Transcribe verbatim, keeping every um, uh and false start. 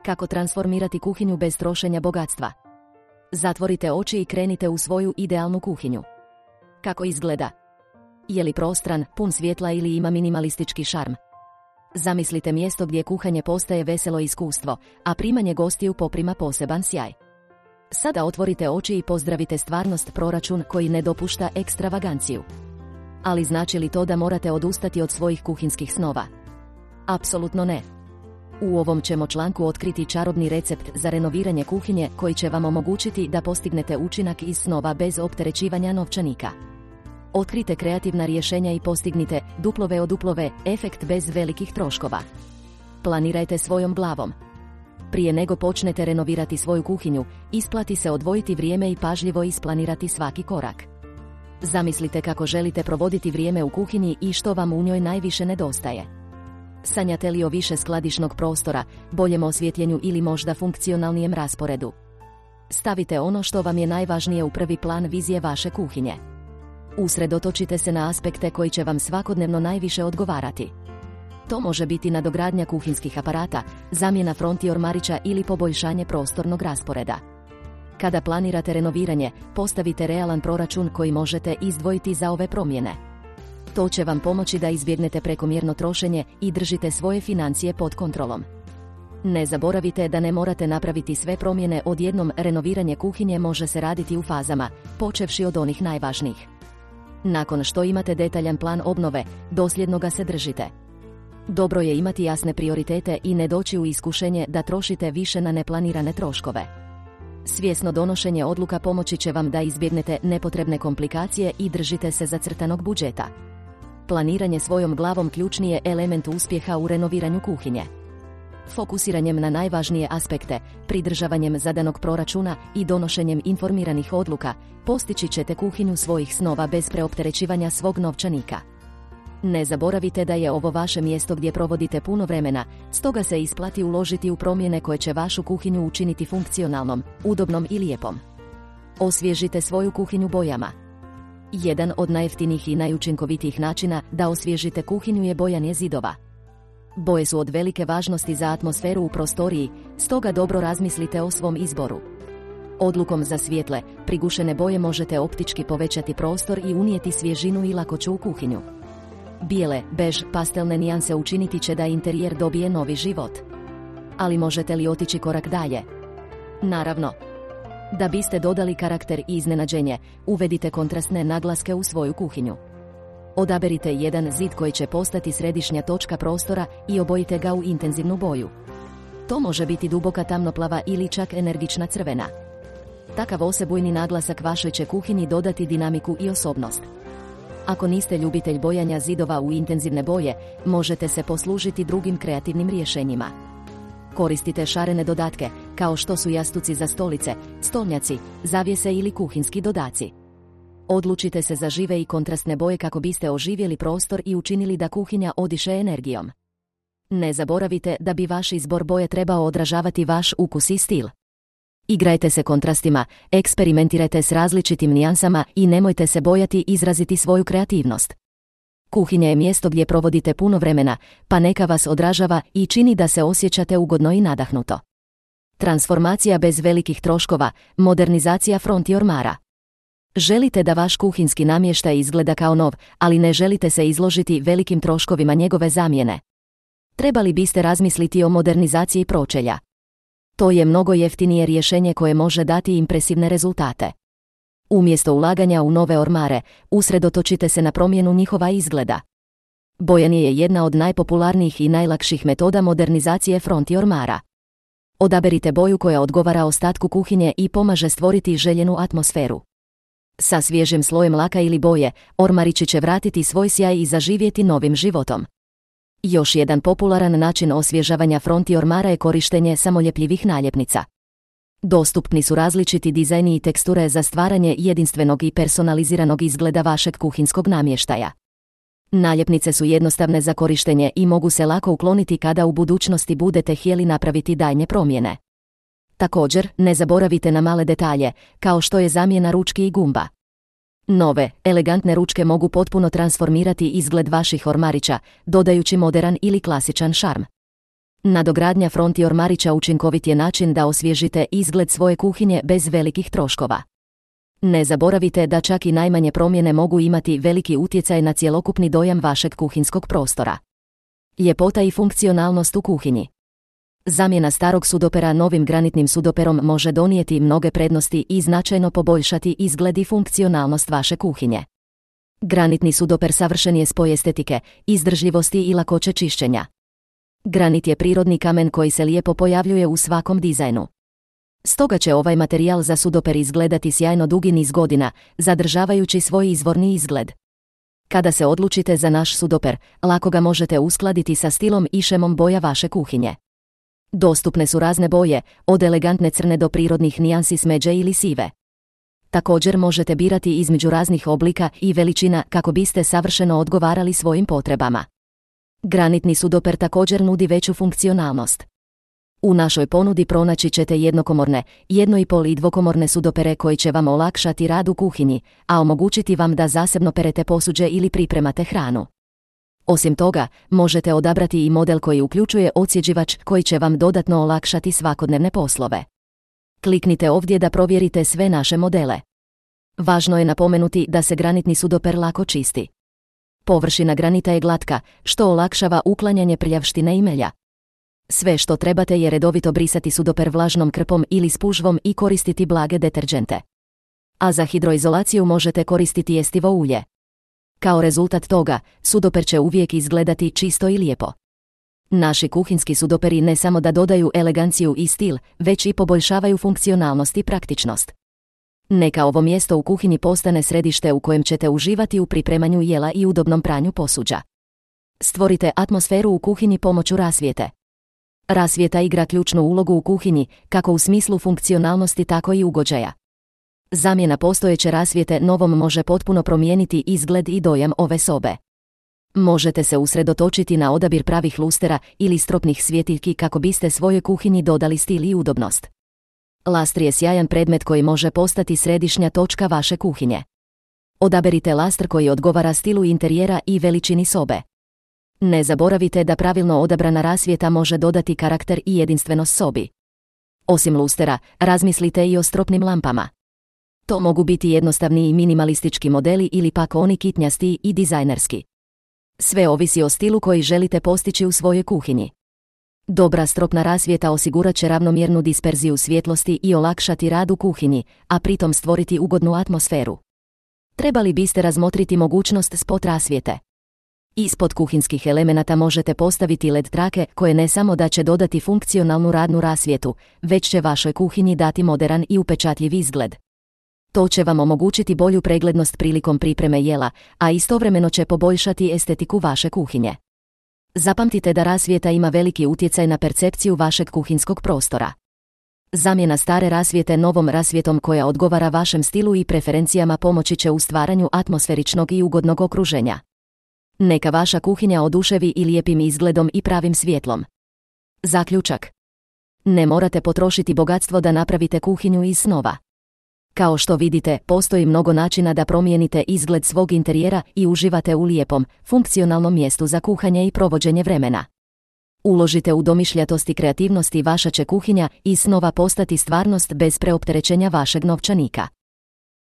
Kako transformirati kuhinju bez trošenja bogatstva? Zatvorite oči i krenite u svoju idealnu kuhinju. Kako izgleda? Je li prostran, pun svjetla ili ima minimalistički šarm? Zamislite mjesto gdje kuhanje postaje veselo iskustvo, a primanje gostiju poprima poseban sjaj. Sada otvorite oči i pozdravite stvarnost, proračun koji ne dopušta ekstravaganciju. Ali znači li to da morate odustati od svojih kuhinskih snova? Apsolutno ne. U ovom ćemo članku otkriti čarobni recept za renoviranje kuhinje koji će vam omogućiti da postignete učinak iz snova bez opterećivanja novčanika. Otkrite kreativna rješenja i postignite duplove od duplove efekt bez velikih troškova. Planirajte svojom glavom. Prije nego počnete renovirati svoju kuhinju, isplati se odvojiti vrijeme i pažljivo isplanirati svaki korak. Zamislite kako želite provoditi vrijeme u kuhinji i što vam u njoj najviše nedostaje. Sanjate li o više skladišnog prostora, boljem osvjetljenju ili možda funkcionalnijem rasporedu? Stavite ono što vam je najvažnije u prvi plan vizije vaše kuhinje. Usredotočite se na aspekte koji će vam svakodnevno najviše odgovarati. To može biti nadogradnja kuhinskih aparata, zamjena fronti ormarića ili poboljšanje prostornog rasporeda. Kada planirate renoviranje, postavite realan proračun koji možete izdvojiti za ove promjene. To će vam pomoći da izbjegnete prekomjerno trošenje i držite svoje financije pod kontrolom. Ne zaboravite da ne morate napraviti sve promjene odjednom. Renoviranje kuhinje može se raditi u fazama, počevši od onih najvažnijih. Nakon što imate detaljan plan obnove, dosljedno ga se držite. Dobro je imati jasne prioritete i ne doći u iskušenje da trošite više na neplanirane troškove. Svjesno donošenje odluka pomoći će vam da izbjegnete nepotrebne komplikacije i držite se zacrtanog budžeta. Planiranje svojom glavom ključni je element uspjeha u renoviranju kuhinje. Fokusiranjem na najvažnije aspekte, pridržavanjem zadanog proračuna i donošenjem informiranih odluka, postići ćete kuhinju svojih snova bez preopterećivanja svog novčanika. Ne zaboravite da je ovo vaše mjesto gdje provodite puno vremena, stoga se isplati uložiti u promjene koje će vašu kuhinju učiniti funkcionalnom, udobnom i lijepom. Osvježite svoju kuhinju bojama. Jedan od najjeftinijih i najučinkovitijih načina da osvježite kuhinju je bojanje zidova. Boje su od velike važnosti za atmosferu u prostoriji, stoga dobro razmislite o svom izboru. Odlukom za svjetle, prigušene boje možete optički povećati prostor i unijeti svježinu i lakoću u kuhinju. Bijele, bež, pastelne nijanse učiniti će da interijer dobije novi život. Ali možete li otići korak dalje? Naravno. Da biste dodali karakter i iznenađenje, uvedite kontrastne naglaske u svoju kuhinju. Odaberite jedan zid koji će postati središnja točka prostora i obojite ga u intenzivnu boju. To može biti duboka tamnoplava ili čak energična crvena. Takav osebujni naglasak vašoj će kuhinji dodati dinamiku i osobnost. Ako niste ljubitelj bojanja zidova u intenzivne boje, možete se poslužiti drugim kreativnim rješenjima. Koristite šarene dodatke, kao što su jastuci za stolice, stolnjaci, zavjese ili kuhinski dodaci. Odlučite se za žive i kontrastne boje kako biste oživjeli prostor i učinili da kuhinja odiše energijom. Ne zaboravite da bi vaš izbor boje trebao odražavati vaš ukus i stil. Igrajte se kontrastima, eksperimentirajte s različitim nijansama i nemojte se bojati izraziti svoju kreativnost. Kuhinja je mjesto gdje provodite puno vremena, pa neka vas odražava i čini da se osjećate ugodno i nadahnuto. Transformacija bez velikih troškova, modernizacija fronti ormara. Želite da vaš kuhinski namještaj izgleda kao nov, ali ne želite se izložiti velikim troškovima njegove zamjene. Trebali biste razmisliti o modernizaciji pročelja. To je mnogo jeftinije rješenje koje može dati impresivne rezultate. Umjesto ulaganja u nove ormare, usredotočite se na promjenu njihova izgleda. Bojanje je jedna od najpopularnijih i najlakših metoda modernizacije fronti ormara. Odaberite boju koja odgovara ostatku kuhinje i pomaže stvoriti željenu atmosferu. Sa svježim slojem laka ili boje, ormarići će vratiti svoj sjaj i zaživjeti novim životom. Još jedan popularan način osvježavanja fronti ormara je korištenje samoljepljivih naljepnica. Dostupni su različiti dizajni i teksture za stvaranje jedinstvenog i personaliziranog izgleda vašeg kuhinskog namještaja. Naljepnice su jednostavne za korištenje i mogu se lako ukloniti kada u budućnosti budete htjeli napraviti daljnje promjene. Također, ne zaboravite na male detalje, kao što je zamjena ručki i gumba. Nove, elegantne ručke mogu potpuno transformirati izgled vaših ormarića, dodajući moderan ili klasičan šarm. Nadogradnja fronti ormarića učinkovit je način da osvježite izgled svoje kuhinje bez velikih troškova. Ne zaboravite da čak i najmanje promjene mogu imati veliki utjecaj na cjelokupni dojam vašeg kuhinskog prostora. Ljepota i funkcionalnost u kuhinji. Zamjena starog sudopera novim granitnim sudoperom može donijeti mnoge prednosti i značajno poboljšati izgled i funkcionalnost vaše kuhinje. Granitni sudoper savršen je spoj estetike, izdržljivosti i lakoće čišćenja. Granit je prirodni kamen koji se lijepo pojavljuje u svakom dizajnu. Stoga će ovaj materijal za sudoper izgledati sjajno dugi niz godina, zadržavajući svoj izvorni izgled. Kada se odlučite za naš sudoper, lako ga možete uskladiti sa stilom i šemom boja vaše kuhinje. Dostupne su razne boje, od elegantne crne do prirodnih nijansi smeđe ili sive. Također možete birati između raznih oblika i veličina kako biste savršeno odgovarali svojim potrebama. Granitni sudoper također nudi veću funkcionalnost. U našoj ponudi pronaći ćete jednokomorne, jedno i pol i dvokomorne sudopere koji će vam olakšati rad u kuhinji, a omogućiti vam da zasebno perete posuđe ili pripremate hranu. Osim toga, možete odabrati i model koji uključuje odsjeđivač koji će vam dodatno olakšati svakodnevne poslove. Kliknite ovdje da provjerite sve naše modele. Važno je napomenuti da se granitni sudoper lako čisti. Površina granita je glatka, što olakšava uklanjanje prljavštine i melja. Sve što trebate je redovito brisati sudoper vlažnom krpom ili spužvom i koristiti blage deterdžente. A za hidroizolaciju možete koristiti jestivo ulje. Kao rezultat toga, sudoper će uvijek izgledati čisto i lijepo. Naši kuhinski sudoperi ne samo da dodaju eleganciju i stil, već i poboljšavaju funkcionalnost i praktičnost. Neka ovo mjesto u kuhinji postane središte u kojem ćete uživati u pripremanju jela i udobnom pranju posuđa. Stvorite atmosferu u kuhinji pomoću rasvjete. Rasvjeta igra ključnu ulogu u kuhinji, kako u smislu funkcionalnosti tako i ugođaja. Zamjena postojeće rasvjete novom može potpuno promijeniti izgled i dojam ove sobe. Možete se usredotočiti na odabir pravih lustera ili stropnih svjetiljki kako biste svojoj kuhinji dodali stil i udobnost. Lastri je sjajan predmet koji može postati središnja točka vaše kuhinje. Odaberite lastr koji odgovara stilu interijera i veličini sobe. Ne zaboravite da pravilno odabrana rasvjeta može dodati karakter i jedinstvenost sobi. Osim lustera, razmislite i o stropnim lampama. To mogu biti jednostavni i minimalistički modeli ili pak oni kitnjasti i dizajnerski. Sve ovisi o stilu koji želite postići u svojoj kuhinji. Dobra stropna rasvjeta osigurat će ravnomjernu disperziju svjetlosti i olakšati rad u kuhinji, a pritom stvoriti ugodnu atmosferu. Trebali biste razmotriti mogućnost spot rasvjete. Ispod kuhinskih elemenata možete postaviti el e de trake koje ne samo da će dodati funkcionalnu radnu rasvjetu, već će vašoj kuhinji dati moderan i upečatljiv izgled. To će vam omogućiti bolju preglednost prilikom pripreme jela, a istovremeno će poboljšati estetiku vaše kuhinje. Zapamtite da rasvjeta ima veliki utjecaj na percepciju vašeg kuhinskog prostora. Zamjena stare rasvjete novom rasvjetom koja odgovara vašem stilu i preferencijama pomoći će u stvaranju atmosferičnog i ugodnog okruženja. Neka vaša kuhinja oduševi i lijepim izgledom i pravim svjetlom. Zaključak. Ne morate potrošiti bogatstvo da napravite kuhinju iz snova. Kao što vidite, postoji mnogo načina da promijenite izgled svog interijera i uživate u lijepom, funkcionalnom mjestu za kuhanje i provođenje vremena. Uložite u domišljatost i kreativnost i vaša će kuhinja iz snova postati stvarnost bez preopterećenja vašeg novčanika.